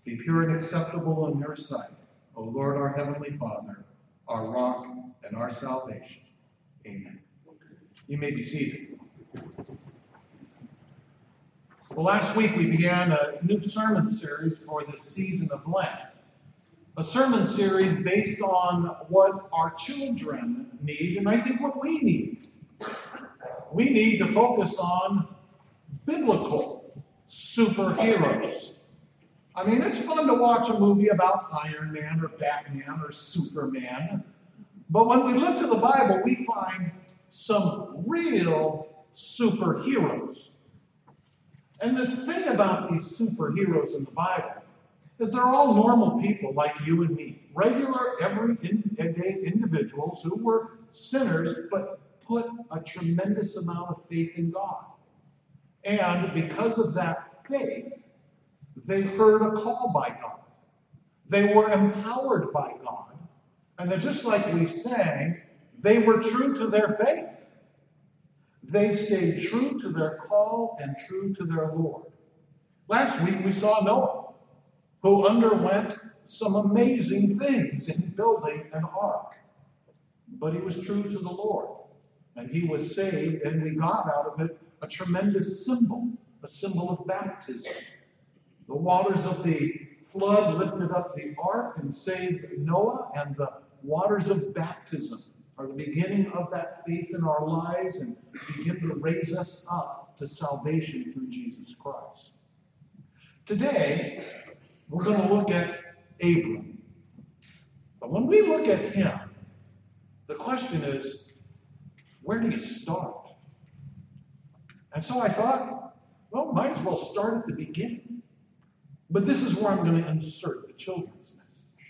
be pure and acceptable in your sight, O Lord, our heavenly Father, our rock and our salvation. Amen. You may be seated. Well, last week we began a new sermon series for this season of Lent. A sermon series based on what our children need, and I think what we need. We need to focus on biblical superheroes. I mean, it's fun to watch a movie about Iron Man or Batman or Superman. But when we look to the Bible, we find some real superheroes. And the thing about these superheroes in the Bible is they're all normal people like you and me. Regular, everyday individuals who were sinners, but put a tremendous amount of faith in God. And because of that faith, they heard a call by God. They were empowered by God. And then just like we sang, they were true to their faith. They stayed true to their call and true to their Lord. Last week we saw Noah, who underwent some amazing things in building an ark. But he was true to the Lord. And he was saved, and we got out of it a tremendous symbol, a symbol of baptism. The waters of the flood lifted up the ark and saved Noah, and the waters of baptism are the beginning of that faith in our lives and begin to raise us up to salvation through Jesus Christ. Today, we're going to look at Abram. But when we look at him, the question is, where do you start? And so I thought, well, might as well start at the beginning. But this is where I'm going to insert the children's message.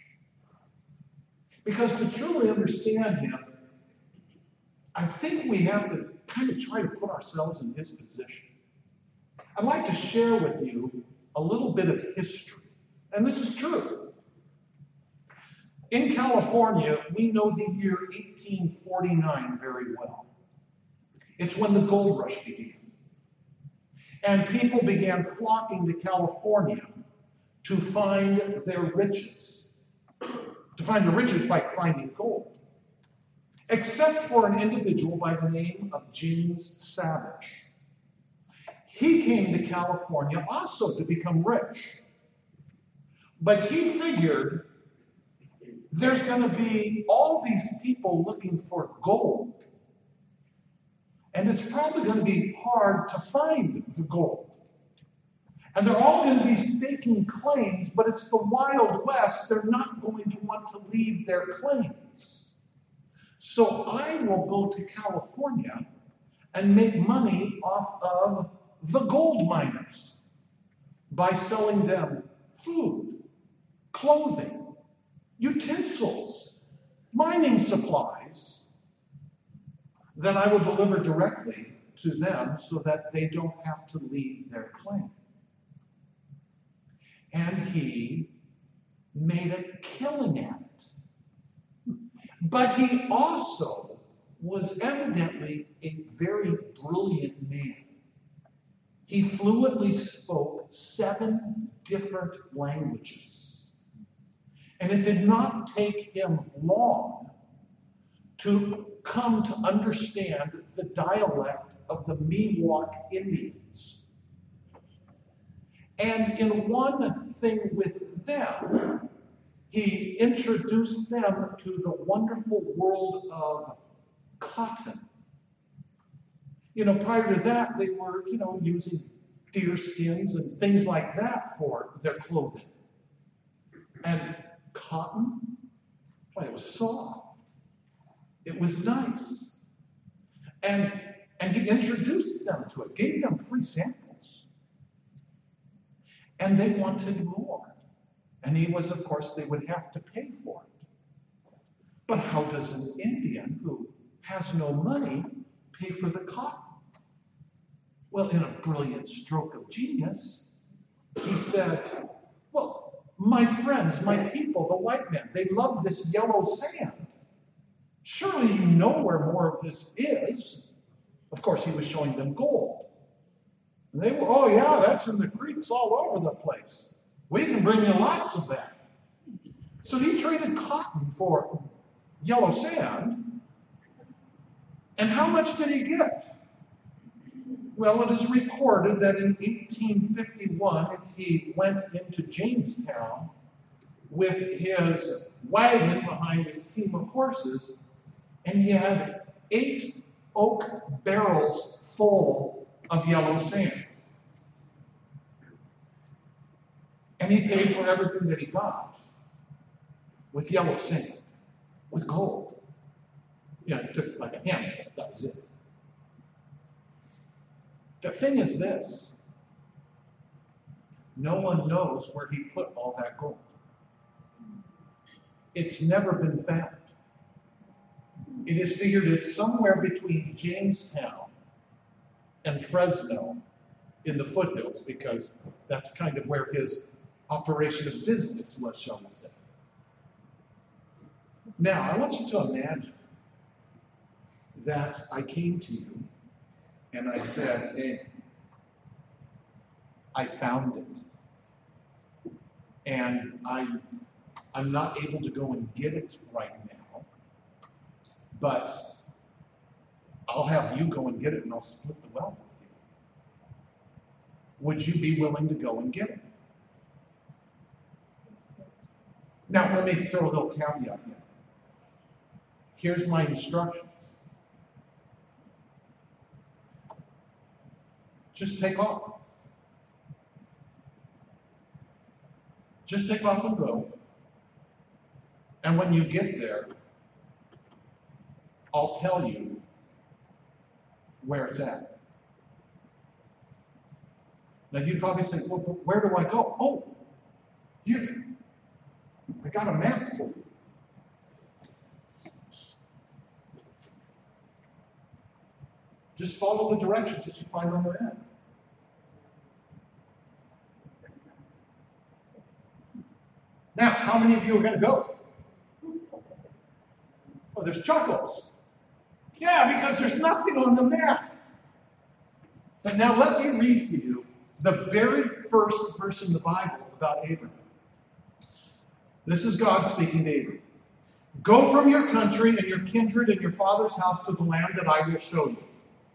Because to truly understand him, I think we have to kind of try to put ourselves in his position. I'd like to share with you a little bit of history. And this is true. In California, we know the year 1849 very well. It's when the gold rush began. And people began flocking to California to find their riches. To find the riches by finding gold. Except for an individual by the name of James Savage. He came to California also to become rich. But he figured there's going to be all these people looking for gold. And it's probably going to be hard to find the gold. And they're all going to be staking claims, but it's the Wild West. They're not going to want to leave their claims. So I will go to California and make money off of the gold miners by selling them food, clothing, utensils, mining supplies that I will deliver directly to them so that they don't have to leave their claim. And he made a killing at it. But he also was evidently a very brilliant man. He fluently spoke 7 different languages. And it did not take him long to come to understand the dialect of the Miwok Indians. And in one thing with them, he introduced them to the wonderful world of cotton. Prior to that, they were, using deer skins and things like that for their clothing. And cotton, it was soft. It was nice. And he introduced them to it, gave them free samples. And they wanted more. And he was, of course, they would have to pay for it. But how does an Indian who has no money pay for the cotton? Well, in a brilliant stroke of genius, he said, well, my friends, my people, the white men, they love this yellow sand. Surely you know where more of this is. Of course, he was showing them gold. And they were, oh yeah, that's in the creeks all over the place. We can bring you lots of that. So he traded cotton for yellow sand. And how much did he get? Well, it is recorded that in 1851, he went into Jamestown with his wagon behind his team of horses, and he had 8 oak barrels full of yellow sand. And he paid for everything that he got with yellow sand, with gold. Yeah, it took like a handful, that was it. The thing is this: no one knows where he put all that gold. It's never been found. It is figured it's somewhere between Jamestown and Fresno in the foothills, because that's kind of where his operation of business was, shall we say. Now, I want you to imagine that I came to you and I said, hey, I found it. And I'm not able to go and get it right now, but I'll have you go and get it and I'll split the wealth with you. Would you be willing to go and get it? Now, let me throw a little caveat in. Here's my instructions. Just take off. Just take off and go. And when you get there, I'll tell you where it's at. Now you'd probably say, well, where do I go? Oh, here. I got a map for you. Just follow the directions that you find on the map. Now, how many of you are going to go? Oh, there's chuckles. Yeah, because there's nothing on the map. But now let me read to you the very first verse in the Bible about Abraham. This is God speaking to Abraham. Go from your country and your kindred and your father's house to the land that I will show you.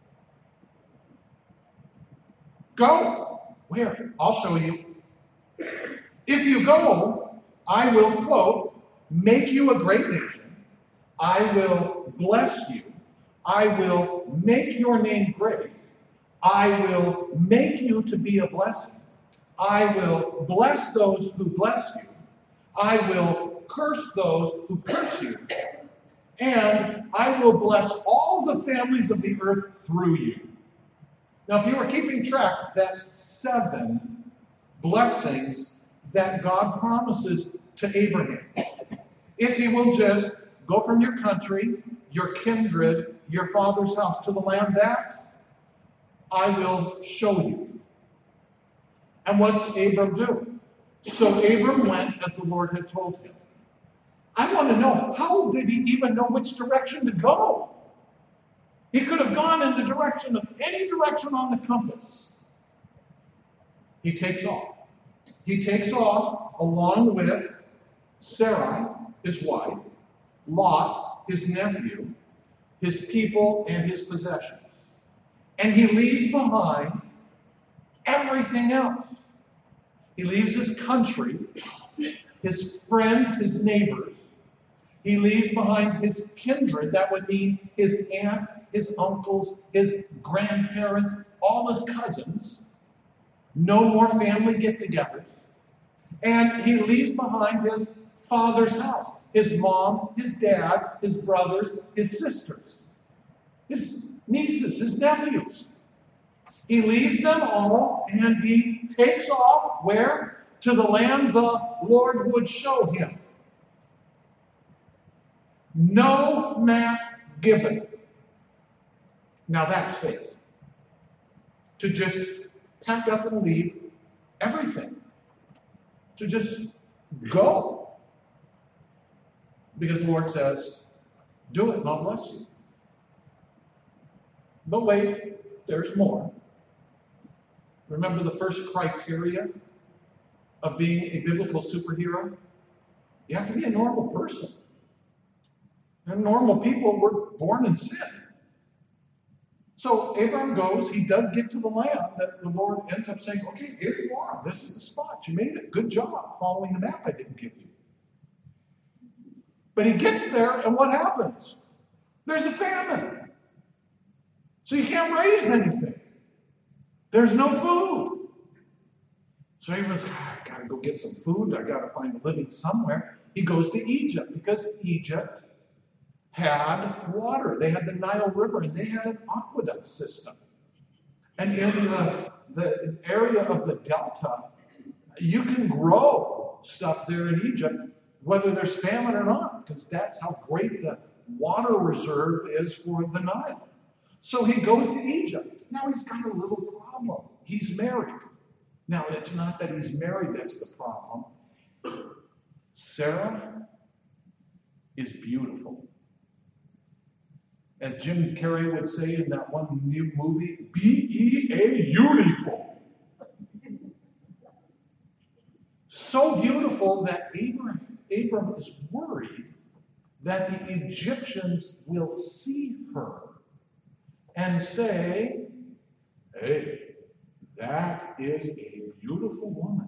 Go. Where? I'll show you. If you go, I will, quote, make you a great nation. I will bless you. I will make your name great. I will make you to be a blessing. I will bless those who bless you. I will curse those who curse you. And I will bless all the families of the earth through you. Now, if you were keeping track, that's 7 blessings that God promises to Abraham. If he will just go from your country, your kindred, your father's house to the land that I will show you. And what's Abram do? So Abram went as the Lord had told him. I want to know, how did he even know which direction to go? He could have gone in the direction of any direction on the compass. He takes off. He takes off along with Sarai, his wife, Lot, his nephew, his people, and his possessions. And he leaves behind everything else. He leaves his country, his friends, his neighbors. He leaves behind his kindred. That would mean his aunt, his uncles, his grandparents, all his cousins. No more family get-togethers. And he leaves behind his father's house, his mom, his dad, his brothers, his sisters, his nieces, his nephews. He leaves them all and he takes off where? To the land the Lord would show him. No map given. Now that's faith. To just pack up and leave everything. To just go. Because the Lord says, do it and I'll bless you. But wait, there's more. Remember the first criteria of being a biblical superhero? You have to be a normal person. And normal people were born in sin. So Abram goes, he does get to the land that the Lord ends up saying, okay, here you are. This is the spot. You made it. Good job following the map I didn't give you. But he gets there, and what happens? There's a famine. So you can't raise anything. There's no food. So Abram's, I got to go get some food. I got to find a living somewhere. He goes to Egypt because Egypt had water. They had the Nile River, and they had an aqueduct system. And in the area of the Delta, you can grow stuff there in Egypt, whether there's famine or not, because that's how great the water reserve is for the Nile. So he goes to Egypt. Now he's got a little problem. He's married. Now, it's not that he's married that's the problem. Sarah is beautiful. As Jim Carrey would say in that one new movie, beautiful. So beautiful that Abram is worried that the Egyptians will see her and say, hey, that is a beautiful woman.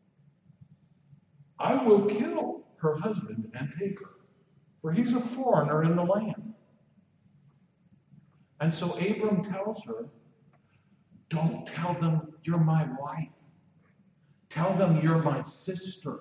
I will kill her husband and take her, for he's a foreigner in the land. And so Abram tells her, don't tell them you're my wife. Tell them you're my sister.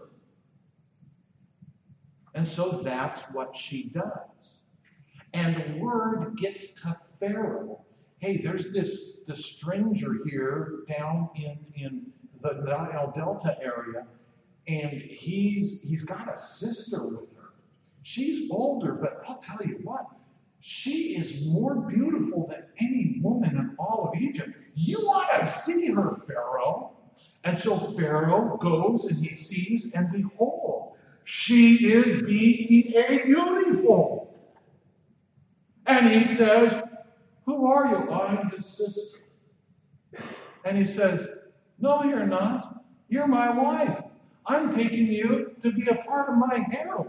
And so that's what she does. And word gets to Pharaoh. Hey, there's this stranger here down in the Nile Delta area, and he's got a sister with her. She's older, but I'll tell you what, she is more beautiful than any woman in all of Egypt. You ought to see her, Pharaoh. And so Pharaoh goes and he sees, and behold, she is beautiful. And he says, who are you? I'm his sister. And he says, no, you're not. You're my wife. I'm taking you to be a part of my harem.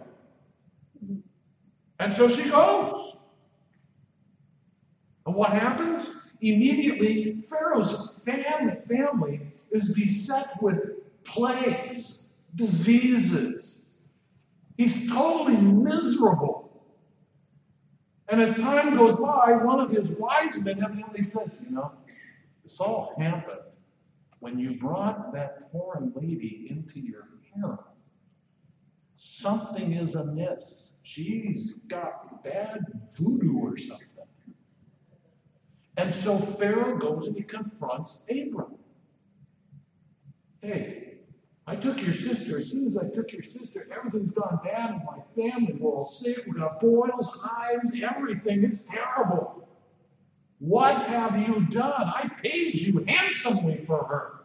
And so she goes. And what happens? Immediately, Pharaoh's family is beset with plagues, diseases. He's totally miserable. And as time goes by, one of his wise men evidently says, this all happened when you brought that foreign lady into your harem. Something is amiss. She's got bad voodoo or something. And so Pharaoh goes and he confronts Abram. Hey, I took your sister. As soon as I took your sister, everything's gone bad in my family. We're all sick. We got boils, hives, everything. It's terrible. What have you done? I paid you handsomely for her.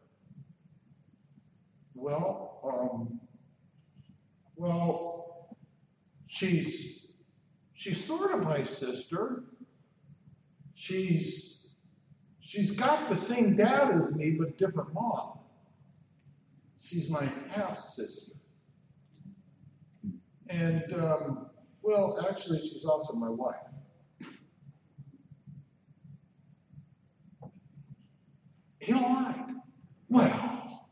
Well, she's sort of my sister. She's got the same dad as me, but different mom. She's my half-sister. And, actually, she's also my wife. He lied. Well,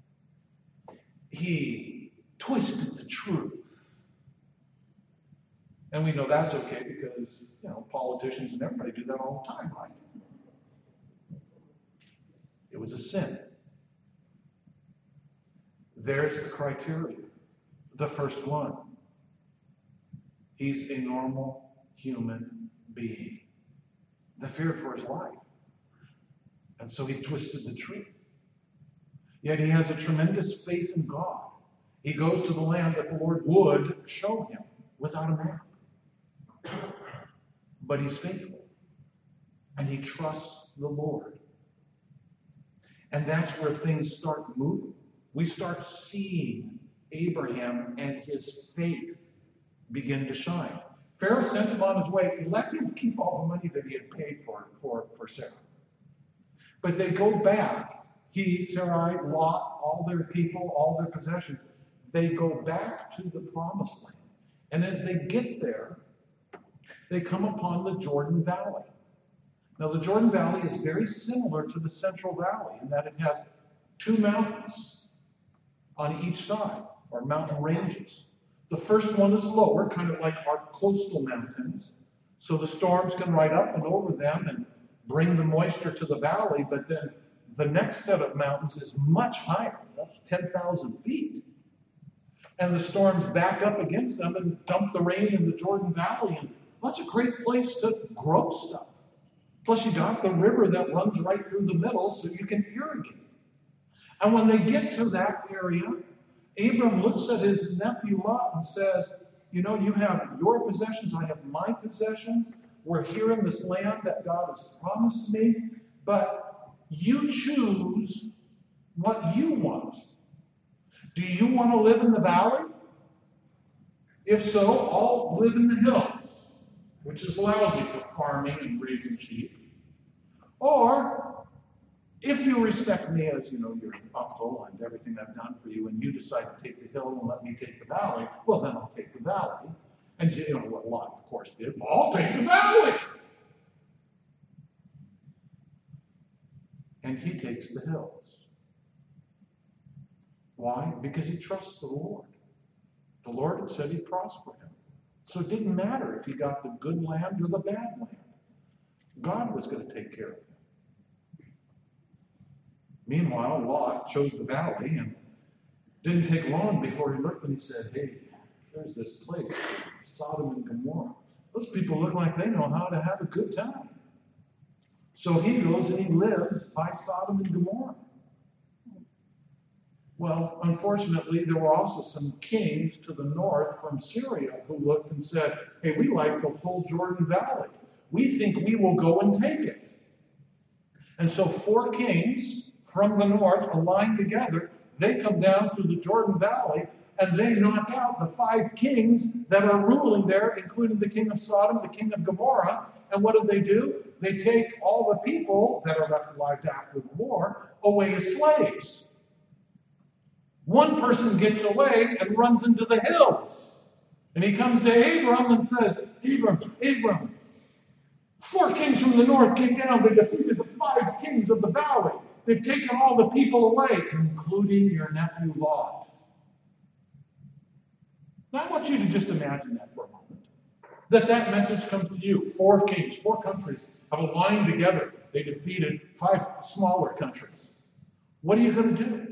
he twisted the truth. And we know that's okay because, politicians and everybody do that all the time, right? It was a sin. There's the criteria. The first one. He's a normal human being that feared for his life. And so he twisted the truth. Yet he has a tremendous faith in God. He goes to the land that the Lord would show him without a map. But he's faithful. And he trusts the Lord. And that's where things start moving. We start seeing Abraham and his faith begin to shine. Pharaoh sent him on his way. Let him keep all the money that he had paid for Sarah. But they go back he, Sarai, Lot, all their people, all their possessions, they go back to the promised land. And as they get there, they come upon the Jordan Valley. Now, the Jordan Valley is very similar to the Central Valley in that it has two mountains on each side, or mountain ranges. The first one is lower, kind of like our coastal mountains, so the storms can ride up and over them and bring the moisture to the valley, but then the next set of mountains is much higher, up 10,000 feet. And the storms back up against them and dump the rain in the Jordan Valley, and that's a great place to grow stuff. Plus, you got the river that runs right through the middle, so you can irrigate. And when they get to that area, Abram looks at his nephew Lot and says, you know, you have your possessions, I have my possessions. We're here in this land that God has promised me, but you choose what you want. Do you want to live in the valley? If so, I'll live in the hills, which is lousy for farming and raising sheep. Or, if you respect me as, you know, your uncle and everything I've done for you, and you decide to take the hill and let me take the valley, well, then I'll take the valley. And you know what Lot, of course, did? Well, I'll take the valley. And he takes the hills. Why? Because he trusts the Lord. The Lord had said he'd prosper him. So it didn't matter if he got the good land or the bad land. God was going to take care of him. Meanwhile, Lot chose the valley, and didn't take long before he looked and he said, hey, there's this place, Sodom and Gomorrah. Those people look like they know how to have a good time. So he goes and he lives by Sodom and Gomorrah. Well, unfortunately, there were also some kings to the north from Syria who looked and said, hey, we like the whole Jordan Valley. We think we will go and take it. And so 4 kings from the north aligned together. They come down through the Jordan Valley, and they knock out the 5 kings that are ruling there, including the king of Sodom, the king of Gomorrah. And what do? They take all the people that are left alive after the war away as slaves. One person gets away and runs into the hills. And he comes to Abram and says, Abram, 4 kings from the north came down. They defeated the 5 kings of the valley. They've taken all the people away, including your nephew Lot. Now I want you to just imagine that for a moment. That message comes to you. 4 kings, 4 countries have aligned together. They defeated 5 smaller countries. What are you going to do?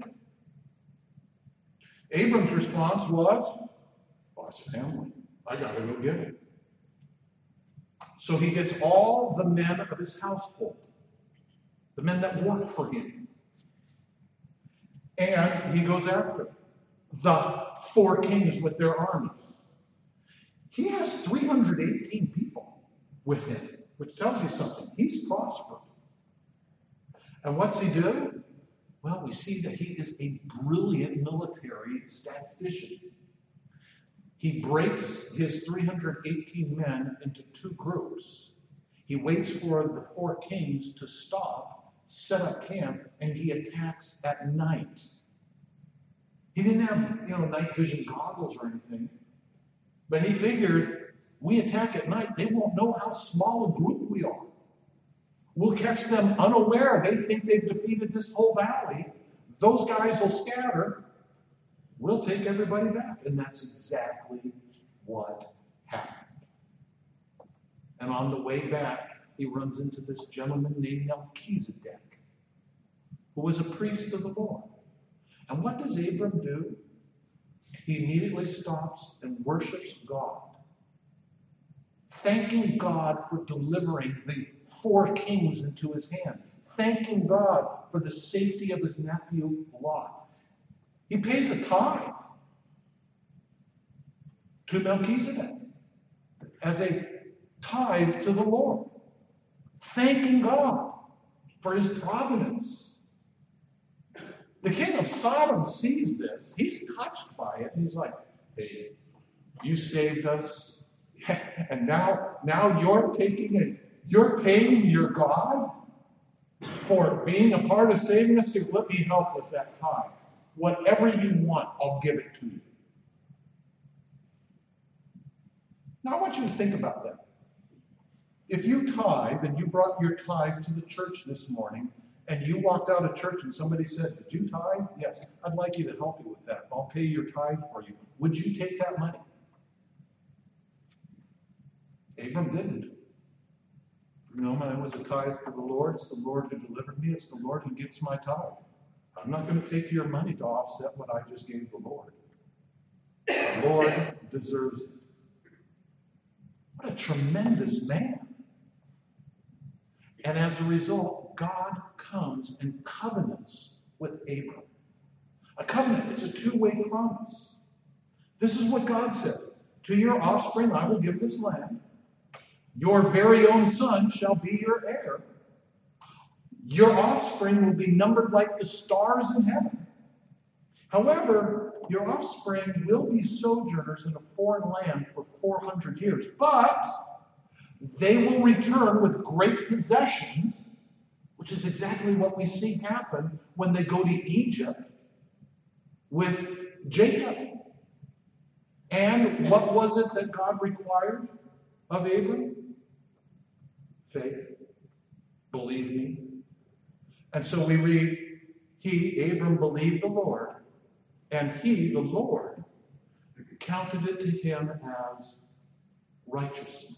Abram's response was, well, it's family. I got to go get it. So he gets all the men of his household, the men that work for him, and he goes after the 4 kings with their armies. He has 318 people with him, which tells you something. He's prospered. And what's he do? Well, we see that he is a brilliant military statistician. He breaks his 318 men into 2 groups. He waits for the 4 kings to stop, set up camp, and he attacks at night. He didn't have, night vision goggles or anything, but he figured, we attack at night, they won't know how small a group we are. We'll catch them unaware. They think they've defeated this whole valley. Those guys will scatter. We'll take everybody back. And that's exactly what happened. And on the way back, he runs into this gentleman named Melchizedek, who was a priest of the Lord. And what does Abram do? He immediately stops and worships God, thanking God for delivering the 4 kings into his hand, thanking God for the safety of his nephew Lot. He pays a tithe to Melchizedek as a tithe to the Lord, thanking God for his providence. The king of Sodom sees this. He's touched by it, and he's like, hey, you saved us, and now you're taking it. You're paying your God? for being a part of saving us. Let me help with that tithe. Whatever you want, I'll give it to you. Now I want you to think about that. If you tithe and you brought your tithe to the church this morning, and you walked out of church and somebody said, "Did you tithe?" "Yes, I'd like you to help you with that. I'll pay your tithe for you." Would you take that money? Abram didn't. You know, when I was a tithe to the Lord, it's the Lord who delivered me. It's the Lord who gives my tithe. I'm not going to take your money to offset what I just gave the Lord. The Lord deserves it. What a tremendous man. And as a result, God comes and covenants with Abram. A covenant is a two-way promise. This is what God says. To your offspring I will give this land. Your very own son shall be your heir. Your offspring will be numbered like the stars in heaven. However, your offspring will be sojourners in a foreign land for 400 years. But they will return with great possessions, which is exactly what we see happen when they go to Egypt with Jacob. And what was it that God required of Abram? Faith. Believe me. And so we read, Abram believed the Lord, and he, the Lord, counted it to him as righteousness.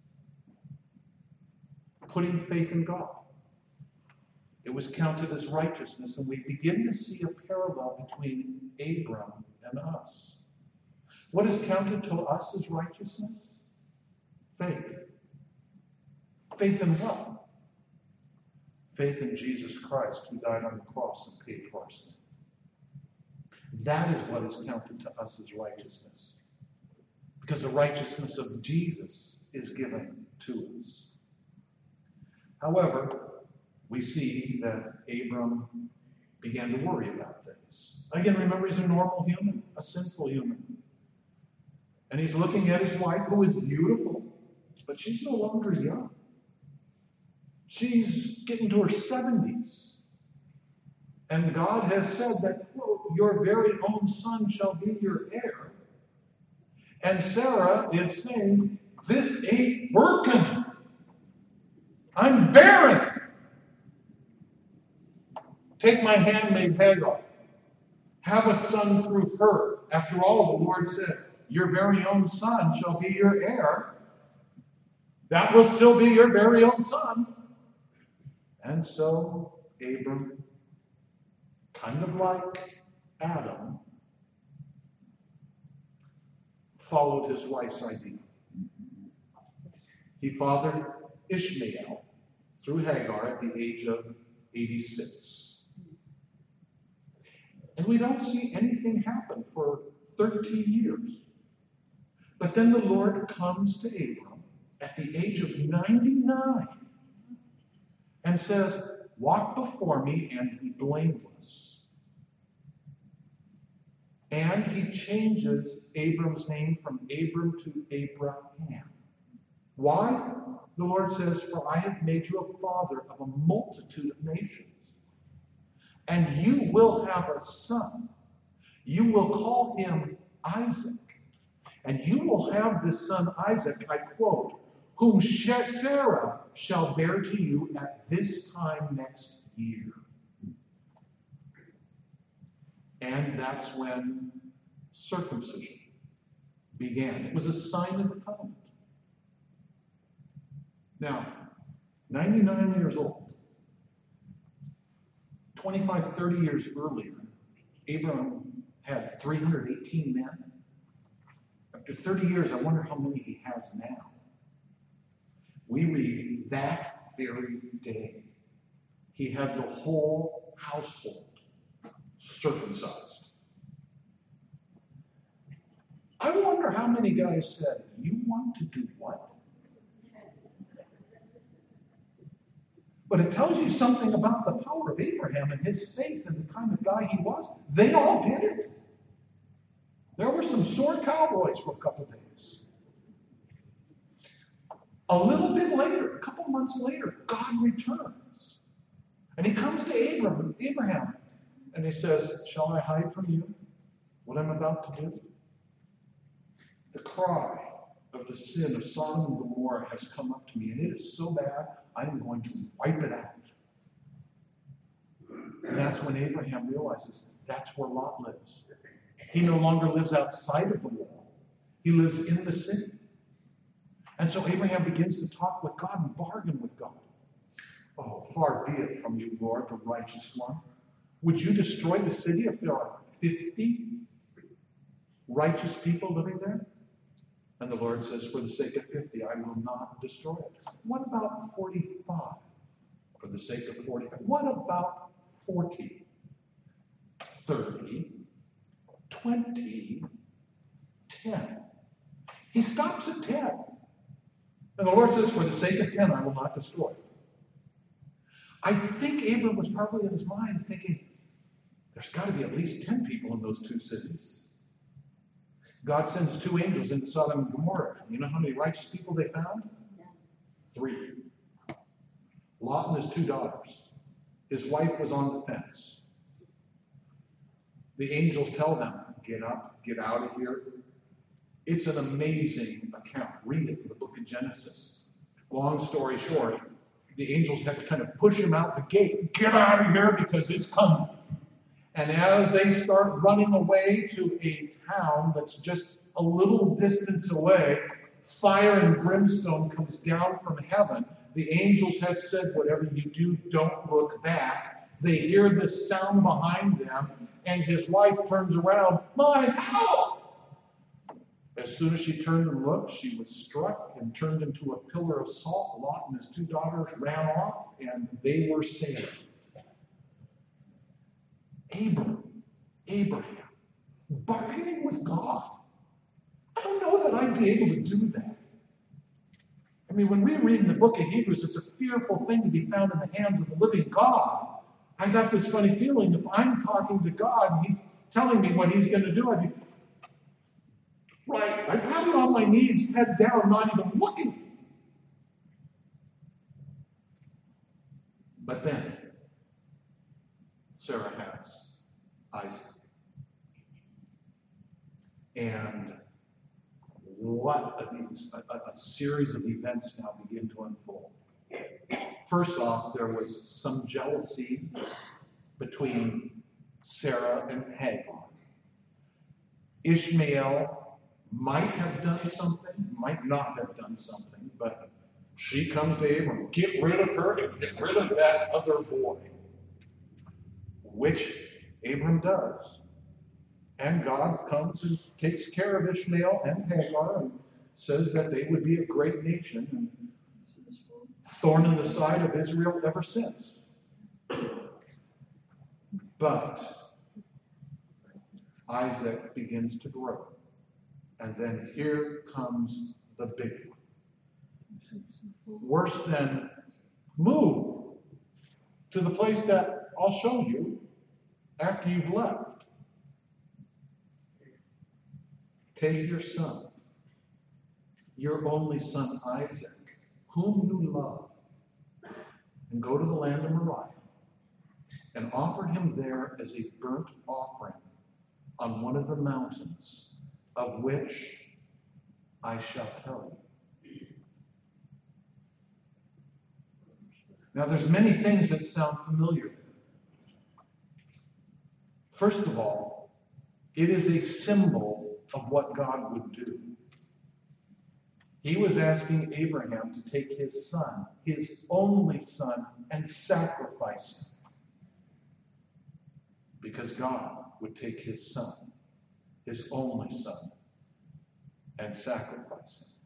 Putting faith in God. It was counted as righteousness, and we begin to see a parallel between Abram and us. What is counted to us as righteousness? Faith. Faith in what? Faith in Jesus Christ, who died on the cross and paid for our sin. That is what is counted to us as righteousness. Because the righteousness of Jesus is given to us. However, we see that Abram began to worry about things. Again, remember, he's a normal human, a sinful human. And he's looking at his wife, who is beautiful, but she's no longer young. She's getting to her 70s. And God has said that, quote, your very own son shall be your heir. And Sarah is saying, this ain't working. I'm barren. Take my handmaid Hagar. Have a son through her. After all, the Lord said, your very own son shall be your heir. That will still be your very own son. And so Abram, kind of like Adam, followed his wife's idea. He fathered Ishmael through Hagar at the age of 86. And we don't see anything happen for 13 years. But then the Lord comes to Abram at the age of 99 and says, walk before me and be blameless. And he changes Abram's name from Abram to Abraham. Why? The Lord says, for I have made you a father of a multitude of nations. And you will have a son. You will call him Isaac. And you will have this son Isaac, I quote, whom Sarah shall bear to you at this time next year. And that's when circumcision began. It was a sign of the covenant. Now, 99 years old, 25, 30 years earlier, Abram had 318 men. After 30 years, I wonder how many he has now. We read that very day, he had the whole household circumcised. I wonder how many guys said, you want to do what? But it tells you something about the power of Abraham and his faith and the kind of guy he was. They all did it. There were some sore cowboys for a couple of days. A little bit later, a couple months later, God returns. And he comes to Abraham, and he says, shall I hide from you what I'm about to do? The cry of the sin of Sodom and Gomorrah has come up to me, and it is so bad, I am going to wipe it out. And that's when Abraham realizes that's where Lot lives. He no longer lives outside of the wall. He lives in the city. And so Abraham begins to talk with God and bargain with God. Oh, far be it from you, Lord, the righteous one. Would you destroy the city if there are 50 righteous people living there? And the Lord says, for the sake of 50, I will not destroy it. What about 45? For the sake of 45. What about 40? 30? 20? 10? He stops at 10. And the Lord says, for the sake of 10, I will not destroy it. I think Abram was probably in his mind thinking, there's got to be at least 10 people in those two cities. God sends 2 angels into Sodom and Gomorrah. You know how many righteous people they found? 3. Lot and his 2 daughters. His wife was on the fence. The angels tell them, get up, get out of here. It's an amazing account. Read it in the book of Genesis. Long story short, the angels had to kind of push him out the gate. Get out of here because it's coming. And as they start running away to a town that's just a little distance away, fire and brimstone comes down from heaven. The angels had said, whatever you do, don't look back. They hear this sound behind them, and his wife turns around, my help! As soon as she turned and looked, she was struck and turned into a pillar of salt. Lot and his 2 daughters ran off, and they were saved. Abraham, bargaining with God. I don't know that I'd be able to do that. I mean, when we read in the book of Hebrews, it's a fearful thing to be found in the hands of the living God. I got this funny feeling if I'm talking to God and he's telling me what he's going to do, I'd be right. I'd probably on my knees, head down, not even looking. But then, Sarah has Isaac. And what a series of events now begin to unfold. First off, there was some jealousy between Sarah and Hagar. Ishmael might have done something, might not have done something, but she comes to Abram, get rid of her and get rid of that other boy. Which Abram does. And God comes and takes care of Ishmael and Hagar and says that they would be a great nation and thorn in the side of Israel ever since. But Isaac begins to grow. And then here comes the big one. Worse than move to the place that I'll show you after you've left. Take your son, your only son Isaac, whom you love, and go to the land of Moriah and offer him there as a burnt offering on one of the mountains of which I shall tell you. Now there's many things that sound familiar there. First of all, it is a symbol of what God would do. He was asking Abraham to take his son, his only son, and sacrifice him. Because God would take his son, his only son, and sacrifice him.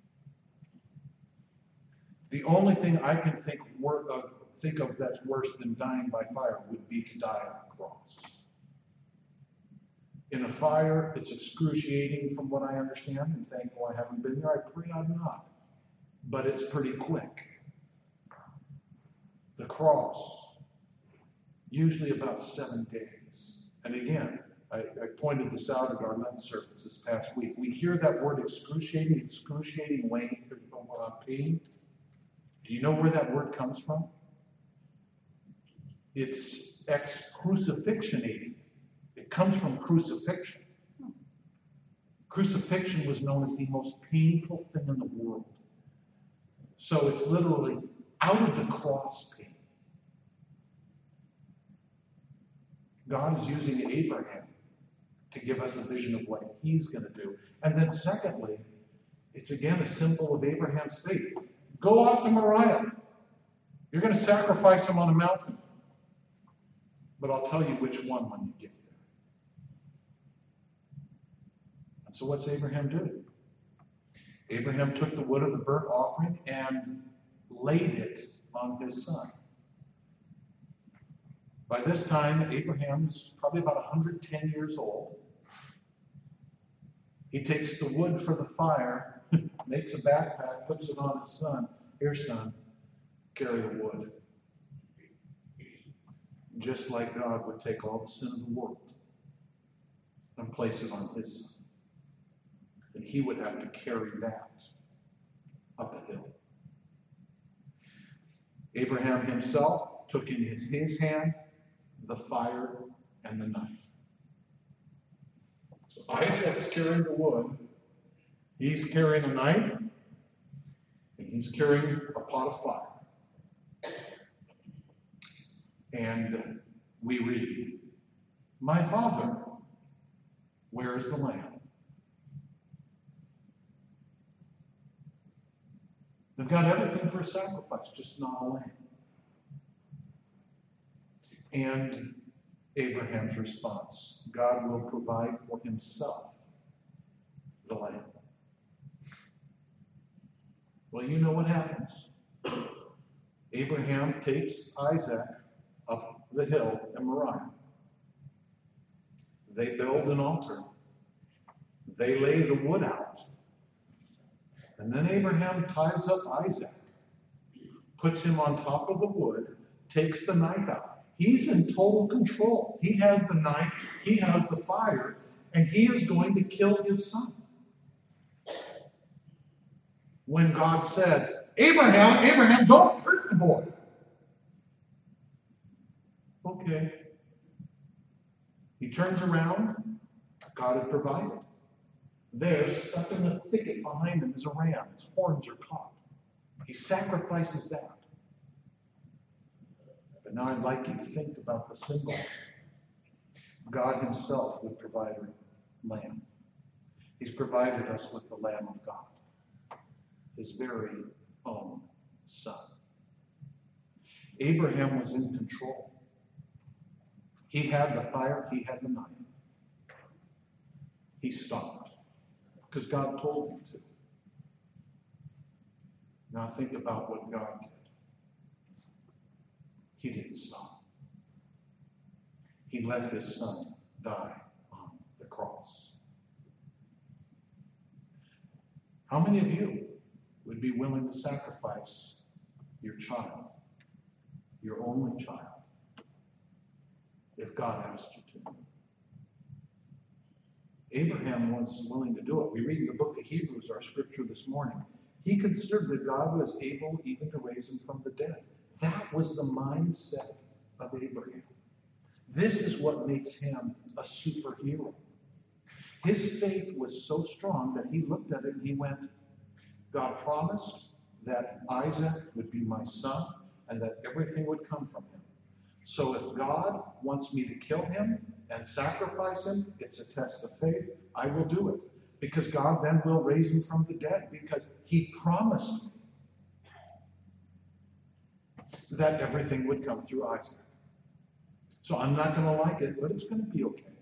The only thing I can think of that's worse than dying by fire would be to die on a cross. In a fire, it's excruciating from what I understand. I'm thankful I haven't been there. I pray I'm not. But it's pretty quick. The cross, usually about 7 days. And again, I pointed this out at our men's service this past week. We hear that word excruciating pain. Do you know where that word comes from? It's ex-crucifixionating. It comes from crucifixion. Crucifixion was known as the most painful thing in the world. So it's literally out of the cross pain. God is using Abraham to give us a vision of what he's going to do. And then secondly, it's again a symbol of Abraham's faith. Go off to Moriah. You're going to sacrifice him on a mountain. But I'll tell you which one when you get there. And so what's Abraham do? Abraham took the wood of the burnt offering and laid it on his son. By this time, Abraham's probably about 110 years old. He takes the wood for the fire, makes a backpack, puts it on his son. Here, son, carry the wood. Just like God would take all the sin of the world and place it on his son. And he would have to carry that up a hill. Abraham himself took in his hand the fire and the knife. So Isaac's carrying the wood, he's carrying a knife, and he's carrying a pot of fire. And we read, "My father, where is the lamb?" They've got everything for a sacrifice, just not a lamb. And Abraham's response, God will provide for himself the lamb. Well, you know what happens. Abraham takes Isaac up the hill in Moriah. They build an altar. They lay the wood out. And then Abraham ties up Isaac, puts him on top of the wood, takes the knife out. He's in total control. He has the knife, he has the fire, and he is going to kill his son. When God says, Abraham, Abraham, don't hurt the boy. Okay. He turns around. God had provided. There, stuck in the thicket behind him, is a ram. Its horns are caught. He sacrifices that. But now I'd like you to think about the symbols. God himself would provide a lamb. He's provided us with the Lamb of God, his very own son. Abraham was in control. He had the fire, he had the knife. He stopped because God told him to. Now think about what God did. He didn't stop. He let his son die on the cross. How many of you would be willing to sacrifice your child, your only child, if God asked you to? Abraham was willing to do it. We read in the book of Hebrews, our scripture this morning, he considered that God was able even to raise him from the dead. That was the mindset of Abraham. This is what makes him a superhero. His faith was so strong that he looked at it and he went, God promised that Isaac would be my son and that everything would come from him. So if God wants me to kill him and sacrifice him, it's a test of faith. I will do it. Because God then will raise him from the dead. Because he promised me that everything would come through Isaac. So I'm not going to like it, but it's going to be okay.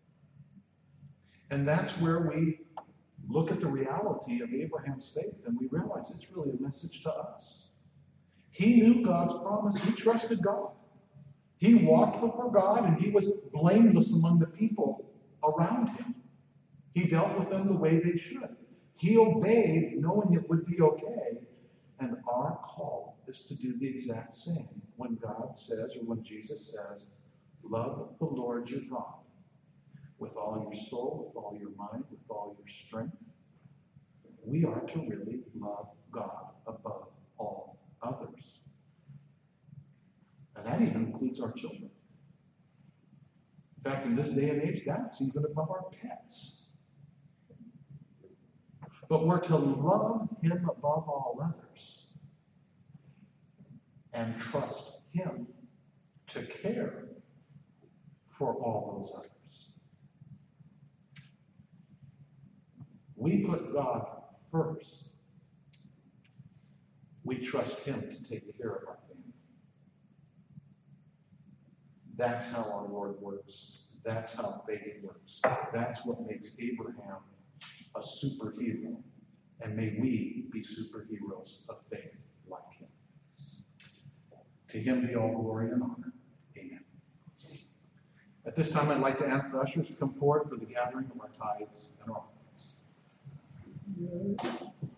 And that's where we look at the reality of Abraham's faith and we realize it's really a message to us. He knew God's promise. He trusted God. He walked before God and he was blameless among the people around him. He dealt with them the way they should. He obeyed knowing it would be okay. And our call is to do the exact same when God says, or when Jesus says, love the Lord your God with all your soul, with all your mind, with all your strength. We are to really love God above all others. And that even includes our children. In fact, in this day and age, that's even above our pets. But we're to love him above all others and trust him to care for all those others. We put God first. We trust him to take care of our family. That's how our Lord works. That's how faith works. That's what makes Abraham a superhero. And may we be superheroes of faith like him. To him be all glory and honor. Amen. At this time, I'd like to ask the ushers to come forward for the gathering of our tithes and our offerings.